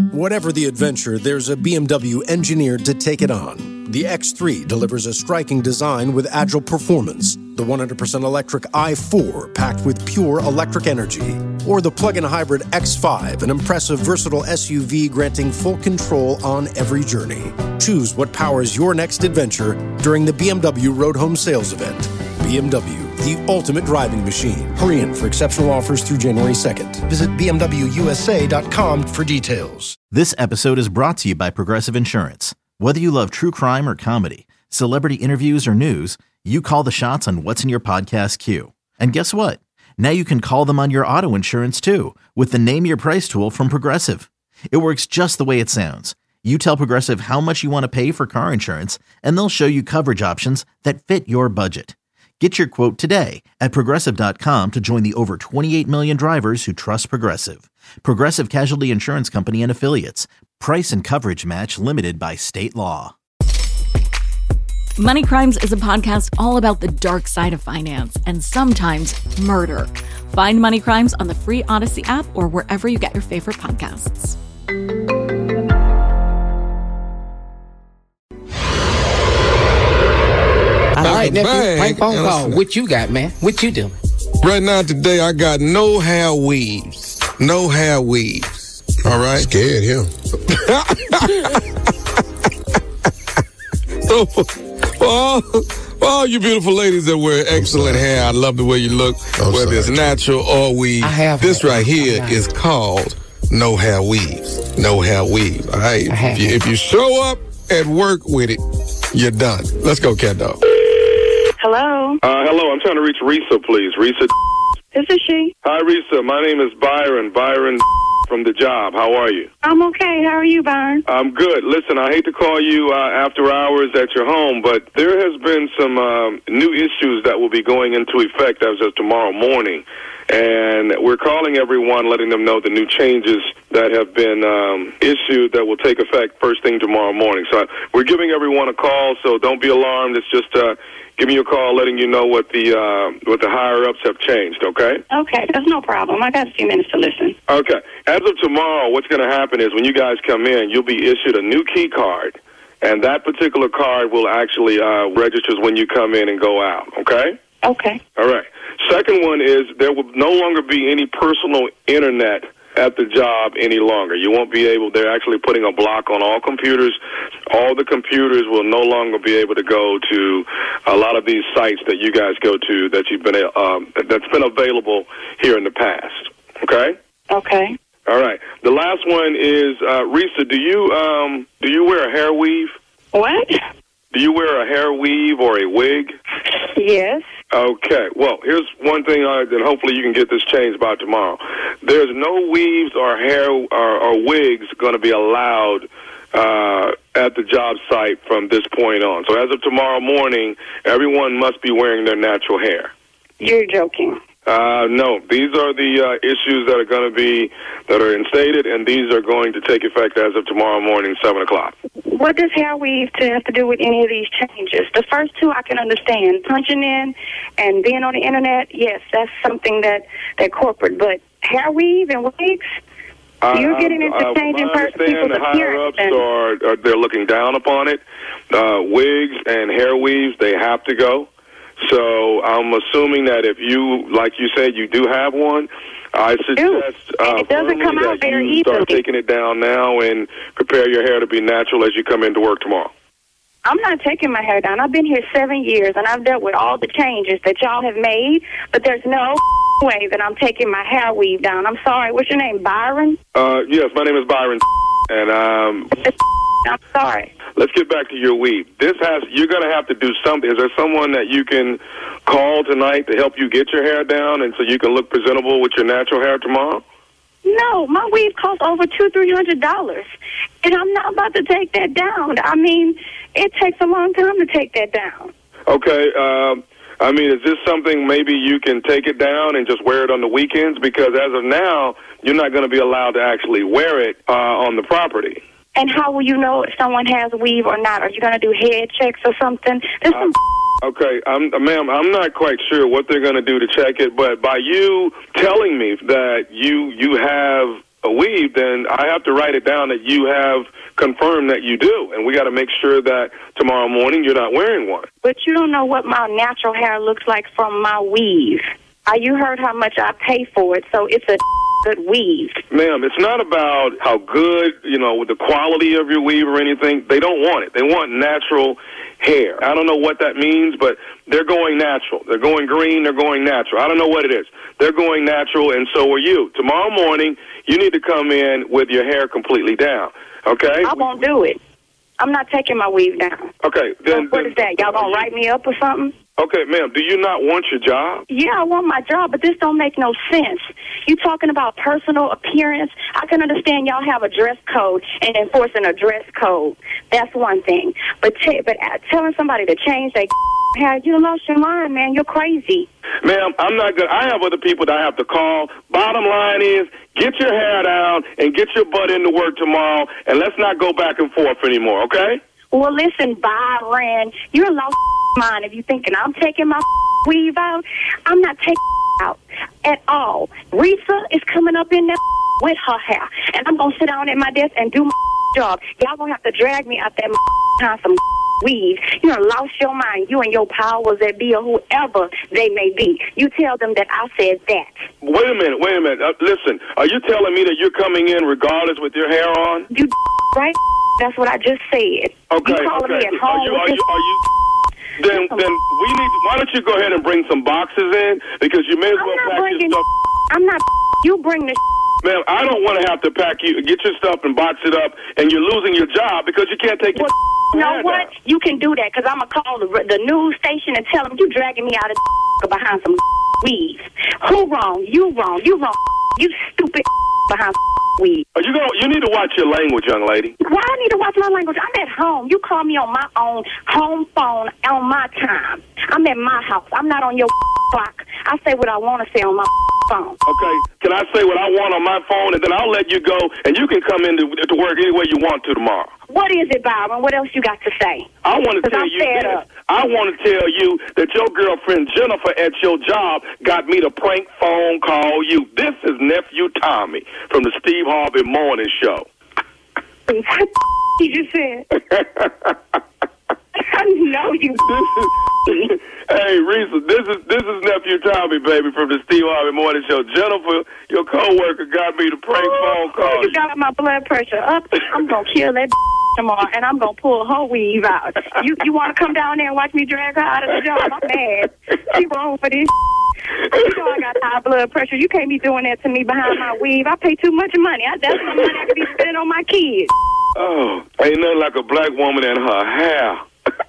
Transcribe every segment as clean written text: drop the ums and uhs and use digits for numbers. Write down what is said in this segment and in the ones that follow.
Whatever the adventure, there's a BMW engineered to take it on. The X3 delivers a striking design with agile performance. The 100% electric i4 packed with pure electric energy. Or the plug-in hybrid X5, an impressive, versatile SUV granting full control on every journey. Choose what powers your next adventure during the BMW Road Home Sales Event. BMW, the ultimate driving machine. Hurry in for exceptional offers through January 2nd. Visit BMWUSA.com for details. This episode is brought to you by Progressive Insurance. Whether you love true crime or comedy, celebrity interviews or news, you call the shots on what's in your podcast queue. And guess what? Now you can call them on your auto insurance too with the Name Your Price tool from Progressive. It works just the way it sounds. You tell Progressive how much you want to pay for car insurance, and they'll show you coverage options that fit your budget. Get your quote today at Progressive.com to join the over 28 million drivers who trust Progressive. Progressive Casualty Insurance Company and Affiliates. Price and coverage match limited by state law. Money Crimes is a podcast all about the dark side of finance and sometimes murder. Find Money Crimes on the free Odyssey app or wherever you get your favorite podcasts. All right, nephew, prank phone call. What you got, man? What you doing? Right now, today, I got no hair weaves. No hair weaves. All right? Scared him. So, for all you beautiful ladies that wear excellent hair, I love the way you look, whether it's natural or weave. This right here is called no hair weaves. No hair weave. All right? If you show up at work with it, you're done. Let's go, cat dog. Hello. Hello, I'm trying to reach Risa, please. Risa. This is she. Hi, Risa. My name is Byron. Byron from The Job. How are you? I'm okay. How are you, Byron? I'm good. Listen, I hate to call you after hours at your home, but there has been some new issues that will be going into effect as of tomorrow morning. And we're calling everyone, letting them know the new changes that have been issued that will take effect first thing tomorrow morning. So we're giving everyone a call, so don't be alarmed. It's just giving you a call, letting you know what the higher-ups have changed, okay? Okay, that's no problem. I got a few minutes to listen. Okay. As of tomorrow, what's going to happen is when you guys come in, you'll be issued a new key card, and that particular card will actually registers when you come in and go out, okay? Okay. All right. Second one is there will no longer be any personal internet at the job any longer. You won't be able, they're actually putting a block on all computers. All the computers will no longer be able to go to a lot of these sites that you guys go to that you've been, that's been available here in the past. Okay? Okay. All right. The last one is, Risa, do you wear a hair weave? What? Do you wear a hair weave or a wig? Yes. Okay. Well, here's one thing, and hopefully you can get this changed by tomorrow. There's no weaves or hair or wigs going to be allowed at the job site from this point on. So as of tomorrow morning, everyone must be wearing their natural hair. You're joking. No, these are the issues that are going to be, that are instated, and these are going to take effect as of tomorrow morning, 7 o'clock. What does hair weave have to do with any of these changes? The first two I can understand. Punching in and being on the internet, yes, that's something that corporate. But hair weave and wigs? You're getting into changing people's appearance. The higher-ups are they're looking down upon it. Wigs and hair weaves, they have to go. So I'm assuming that if you, like you said, you do have one, I suggest it doesn't come out very easily. Start taking it down now and prepare your hair to be natural as you come into work tomorrow. I'm not taking my hair down. I've been here 7 years, and I've dealt with all the changes that y'all have made, but there's no way that I'm taking my hair weave down. I'm sorry. What's your name, Byron? Yes, my name is Byron, and I'm sorry. Let's get back to your weave. You're going to have to do something. Is there someone that you can call tonight to help you get your hair down and so you can look presentable with your natural hair tomorrow? No, my weave costs over $200-300, and I'm not about to take that down. I mean, it takes a long time to take that down. Okay, is this something maybe you can take it down and just wear it on the weekends? Because as of now, you're not going to be allowed to actually wear it on the property. And how will you know if someone has a weave or not? Are you going to do head checks or something? Okay, ma'am, I'm not quite sure what they're going to do to check it, but by you telling me that you have a weave, then I have to write it down that you have confirmed that you do. And we got to make sure that tomorrow morning you're not wearing one. But you don't know what my natural hair looks like from my weave. You heard how much I pay for it, so it's a good weave. Ma'am, it's not about how good, with the quality of your weave or anything. They don't want it. They want natural hair. I don't know what that means, but they're going natural. They're going green. They're going natural. I don't know what it is. They're going natural, and so are you. Tomorrow morning, you need to come in with your hair completely down, okay? I won't do it. I'm not taking my weave down. Okay. Then what is that? Y'all gonna write me up or something? Okay, ma'am, do you not want your job? Yeah, I want my job, but this don't make no sense. You talking about personal appearance? I can understand y'all have a dress code and enforcing a dress code. That's one thing. But telling somebody to change their hair, you lost your mind, man. You're crazy. Ma'am, I'm not good. I have other people that I have to call. Bottom line is, get your hair down and get your butt into work tomorrow, and let's not go back and forth anymore, okay? Well, listen, Byron, you're lost mind if you're thinking I'm taking my weave out. I'm not taking out at all. Risa is coming up in there with her hair, and I'm going to sit down at my desk and do my job. Y'all going to have to drag me out there on some weave. You done lost your mind. You and your powers that be or whoever they may be. You tell them that I said that. Wait a minute. Listen, are you telling me that you're coming in regardless with your hair on? You right? That's what I just said. Okay, you calling me at home Then we need. Why don't you go ahead and bring some boxes in, because you may as well pack your stuff. I'm not. You bring the. Ma'am, I don't want to have to get your stuff and box it up, and you're losing your job because you can't take your. You know what? Down. You can do that, because I'm gonna call the news station and tell them you dragging me out of behind some weave. Who wrong? You wrong. You wrong. You stupid behind weave. You need to watch your language, young lady. Why I need to watch my language? I'm at home. You call me on my own home phone on my time. I'm at my house. I'm not on your clock. I say what I want to say on my phone. Okay. Can I say what I want on my phone, and then I'll let you go, and you can come into work any way you want to tomorrow. What is it, Byron? What else you got to say? I want to tell you this. I want to tell you that your girlfriend Jennifer at your job got me to prank phone call you. This is Nephew Tommy from the Steve Harvey Morning Show. What you just said? I know you. Hey, Risa, this is Nephew Tommy, baby, from the Steve Harvey Morning Show. Jennifer, your coworker, got me to prank phone call. You got my blood pressure up. I'm gonna kill that tomorrow, and I'm gonna pull her weave out. You want to come down there and watch me drag her out of the job? I'm mad. She wrong for this. You know I got high blood pressure. You can't be doing that to me behind my weave. I pay too much money. That's the money I could be spending on my kids. Oh, ain't nothing like a black woman and her hair.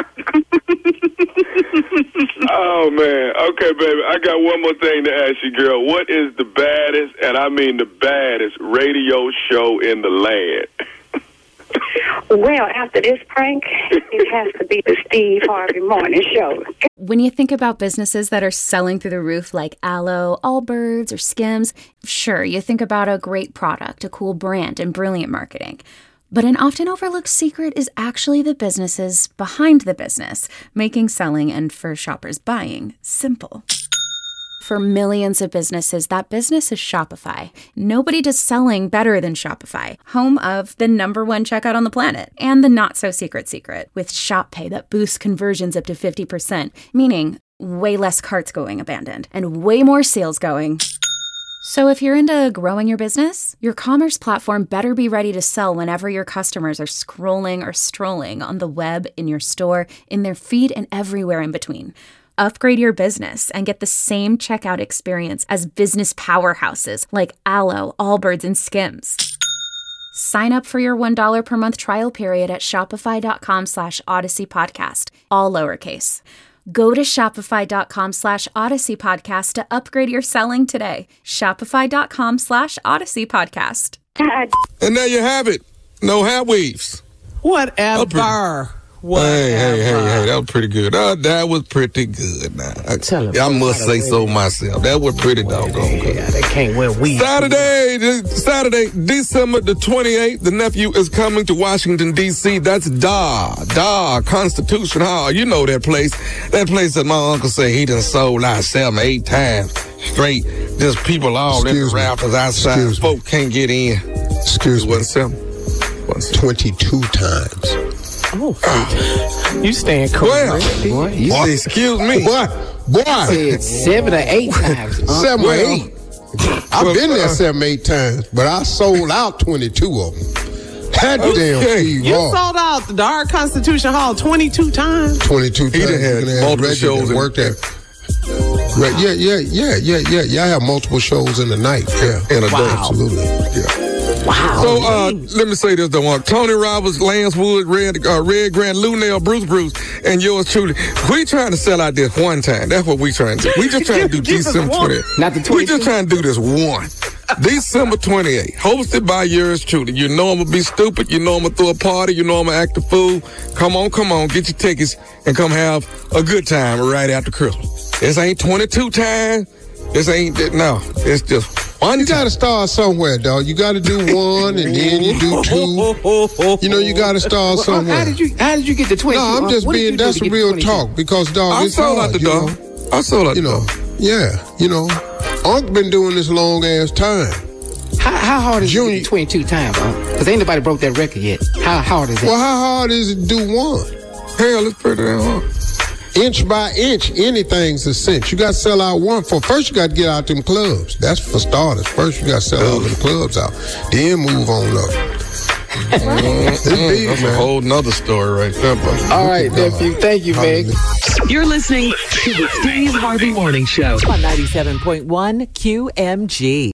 Oh, man. Okay, baby, I got one more thing to ask you, girl. What is the baddest, and I mean the baddest, radio show in the land? Well, after this prank, it has to be the Steve Harvey Morning Show. When you think about businesses that are selling through the roof like Aloe, Allbirds, or Skims, sure, you think about a great product, a cool brand, and brilliant marketing. But an often overlooked secret is actually the businesses behind the business, making selling and, for shoppers, buying simple. For millions of businesses, that business is Shopify. Nobody does selling better than Shopify, home of the #1 checkout on the planet, and the not-so-secret secret, with Shop Pay that boosts conversions up to 50%, meaning way less carts going abandoned, and way more sales going. So if you're into growing your business, your commerce platform better be ready to sell whenever your customers are scrolling or strolling on the web, in your store, in their feed, and everywhere in between. Upgrade your business and get the same checkout experience as business powerhouses like Aloe, Allbirds, and Skims. Sign up for your $1 per month trial period at shopify.com/Odyssey Podcast, all lowercase. Go to shopify.com/Odyssey Podcast to upgrade your selling today. Shopify.com/Odyssey Podcast. And there you have it. No hair weaves. Whatever. Hey, that was pretty good. That was pretty good. Now, I must say so myself. That was pretty doggone good. They can't wear weave. Saturday, December the 28th, the nephew is coming to Washington, D.C. That's DAW, Constitution Hall. You know that place. That place that my uncle said he done sold out 7-8 times straight. There's people all in the rafters outside. Folk can't get in. Excuse me. 22 times. Oh, you stand correct. Boy, excuse me. What? Boy. I said 7 or 8 times. 7 or 8. I've been there 7 or 8 times, but I sold out 22 of them. That damn Steve You Harvey. sold out the Art Constitution Hall 22 times. 22 times. He done had multiple shows. Worked at. Yeah. I have multiple shows in the night. Yeah. In a day. Absolutely. Yeah. Wow. So let me say this: the one Tony Roberts, Lance Wood, Red Grant, Lunell, Bruce, and yours truly. We trying to sell out this one time. That's what we trying to do. We just trying to do December 28th. Not the 22nd. We just trying to do this one. December 28th, hosted by yours truly. You know I'm gonna be stupid. You know I'm gonna throw a party. You know I'm gonna act a fool. Come on, get your tickets and come have a good time right after Christmas. This ain't 22 times. This ain't no. It's just one. You got to start somewhere, dog. You got to do one, and then you do 2. You know, you got to start somewhere. How did you get the 22? No, I'm just being. That's a real talk because, dog, it's sold hard, out the door. I sold out the door. Yeah, Unc been doing this long ass time. How hard is it 22 times, Because ain't nobody broke that record yet. How hard is it? Well, how hard is it to do one? Hell, it's pretty damn hard. Inch by inch, anything's a cinch. You got to sell out one. First, you got to get out them clubs. That's for starters. First, you got to sell all them clubs out. Then move on up. That's a whole nother story right there, buddy. All right, nephew. Thank you, Meg. You're listening to the Steve Harvey Morning Show on 97.1 QMG.